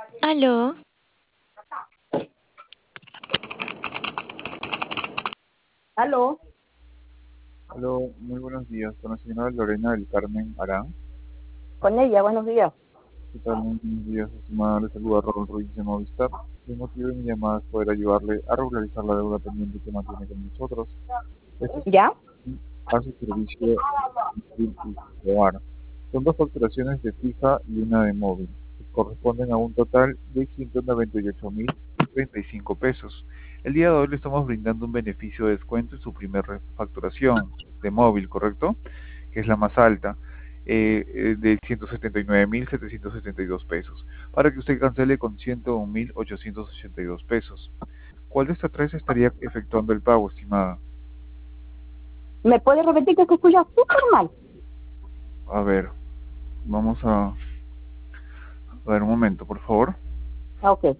Aló, Aló, Aló, muy buenos días. Con la señora Lorena del Carmen Arán. con ella, buenos días. ¿Qué tal? Muy buenos días, estimada. Le saluda Raúl Ruiz de Movistar. El motivo de mi llamada es poder ayudarle a regularizar la deuda pendiente que mantiene con nosotros. Esto es ¿Ya? a su servicio móvil y hogar. Son dos facturaciones de fija y una de móvil, que corresponden a un total de 198.035 pesos. El día de hoy le estamos brindando un beneficio de descuento en su primer facturación de móvil, ¿correcto? Que es la más alta, de 179.772 pesos, para que usted cancele con 101.882 pesos. ¿Cuál de estas tres estaría efectuando el pago, estimada? ¿Me puede repetir que se escucha súper mal? A ver, vamos a ver un momento, por favor. Ah, ok.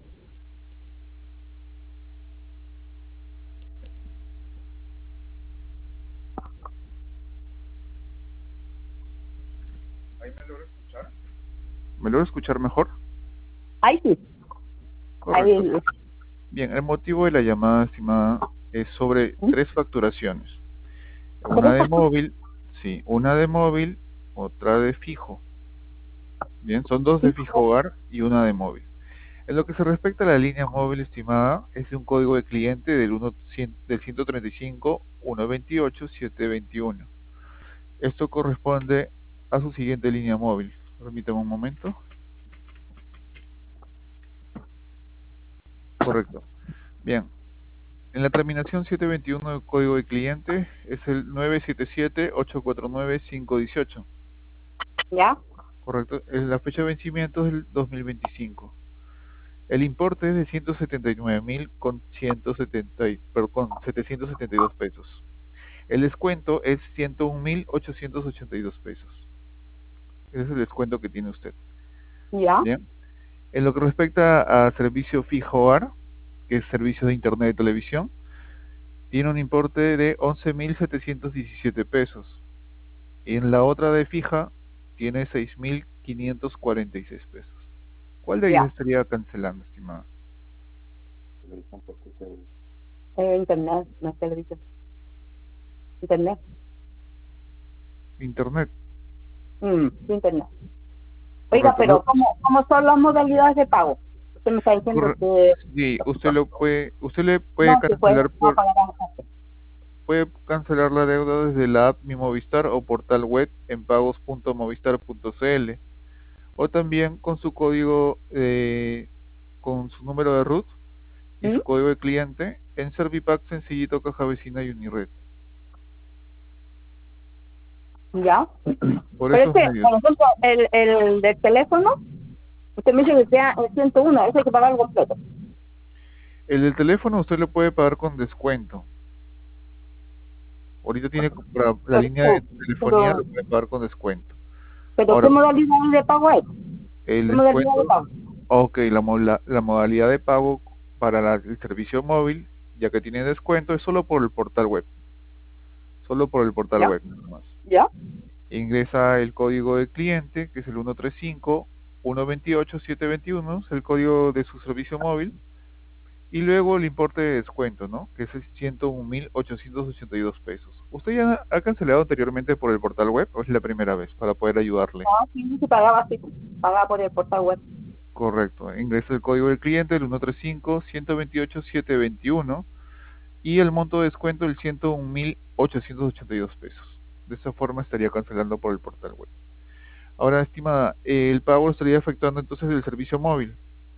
¿Ahí me logra escuchar? ¿Me logra escuchar mejor? Ahí sí. Correcto. Ahí. Bien, el motivo de la llamada, estimada, es sobre ¿Mm? tres facturaciones. Una ¿Tres de facturas? móvil, sí, una de móvil, otra de fijo. Bien, son dos de fijo hogar y una de móvil. En lo que se respecta a la línea móvil estimada, es de un código de cliente del 135 128 721. Esto corresponde a su siguiente línea móvil. Permítame un momento. Correcto. Bien, en la terminación 721 del código de cliente es el 977-849-518. ¿Ya? Correcto. La fecha de vencimiento es el 2025. El importe es de 179.000 con 772 pesos. El descuento es 101.882 pesos. Ese es el descuento que tiene usted. ¿Ya? Bien. En lo que respecta a servicio fijo hogar, que es servicio de internet y televisión, tiene un importe de 11.717 pesos. Y en la otra de fija tiene 6.546 pesos. ¿Cuál de ellos ¿Ya? estaría cancelando, estimada? Internet, no es televisión. Internet. Internet. Sí, internet. Oiga, Correcto. pero ¿cómo son las modalidades de pago? Usted me está diciendo Corre- que sí, usted le puede no, que puede cancelar no pagar a la gente. puede cancelar la deuda desde la app Mi Movistar o portal web en pagos.movistar.cl, o también con su código, con su número de RUT y ¿Mm? su código de cliente en Servipack, Sencillito, Caja Vecina y Unired. ¿Ya? Por Pero es esos que, medios. por ejemplo, el del teléfono, usted me dice que sea el 101, ese hay que pagarlo completo. El del teléfono usted lo puede pagar con descuento. Ahorita tiene para la Pero, línea de telefonía, pero, lo puede pagar con descuento. pero ¿qué Ahora, modalidad de pago es? el ¿Qué modalidad de descuento, pago? ok, la modalidad de pago para el servicio móvil, ya que tiene descuento, es solo por el portal web. Solo por el portal ¿Ya? web, nada más. ¿Ya? Ingresa el código de cliente, que es el 135-128-721, es el código de su servicio móvil, y luego el importe de descuento, ¿no? Que es el 101.882 pesos. ¿Usted ya ha cancelado anteriormente por el portal web o es la primera vez para poder ayudarle? Ah, sí, se pagaba así, pagaba por el portal web. Correcto. Ingresa el código del cliente, el 135-128-721, y el monto de descuento, el 101.882 pesos. De esa forma estaría cancelando por el portal web. Ahora, estimada, el pago estaría afectando entonces el servicio móvil.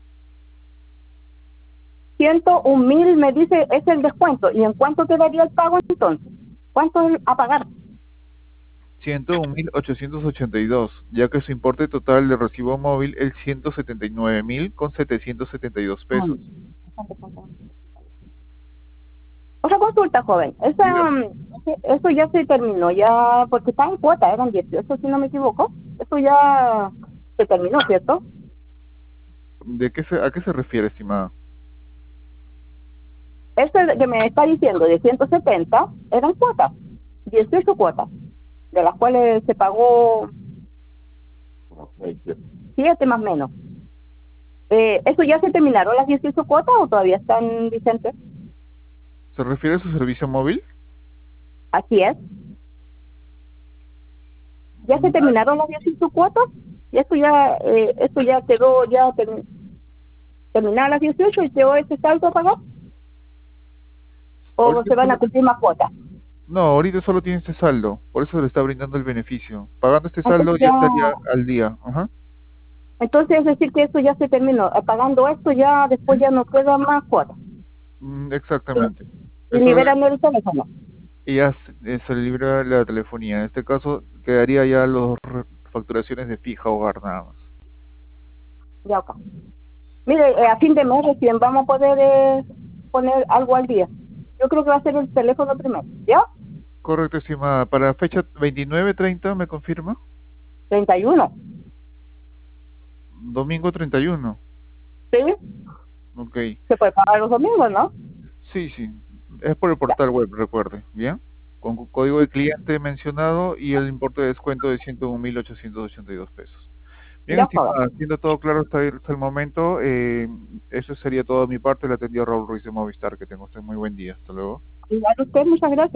101.000 me dice es el descuento. ¿Y en cuánto quedaría el pago entonces? ¿Cuánto es a pagar? 101.882, ya que su importe total de recibo móvil es 179.000 con 772 pesos. Mm. Otra consulta, joven. Dígame. Eso ya se terminó, ya, porque está en cuota, eran 18, si no me equivoco. Eso ya se terminó, ¿cierto? ¿A qué se refiere, estimada? Ese que me está diciendo de 170 eran cuotas, 18 cuotas, de las cuales se pagó 7 más o menos. ¿Eso ya se terminaron las 18 cuotas o todavía están vigentes? ¿Se refiere a su servicio móvil? Así es. ¿Ya se Mm, terminaron las 18 cuotas? Y eso ya quedó terminadas las 18 y quedó ese saldo a pagar. ¿O ahorita se van a solo- cumplir más cuotas? no, ahorita solo tiene este saldo, por eso le está brindando el beneficio. Pagando este saldo Entonces ya ya, estaría al día. Ajá. entonces es decir que eso ya se terminó. Pagando esto ya después ¿Sí? ya no queda más cuotas. Exactamente. Y Eso liberan el teléfono. y ya se libra la telefonía. En este caso quedaría ya las facturaciones de fija hogar nada más. Ya acá. Mire, a fin de mes recién vamos a poder poner algo al día. Yo creo que va a ser el teléfono primero. ¿Ya? Correcto, estimada. Para fecha 29-30, ¿me confirma? 31. Domingo 31. ¿Sí? Ok. Se puede pagar los domingos, ¿no? Sí, sí. Es por el Ya. portal web, recuerde. ¿Bien? Con código de cliente mencionado y el importe de descuento de 101.882 pesos. Bien, Ya, joven. estimada, siendo todo claro hasta el momento, eso sería todo de mi parte. Le atendió Raúl Ruiz de Movistar. Que tenga usted muy buen día. Hasta luego. Igual usted, muchas gracias.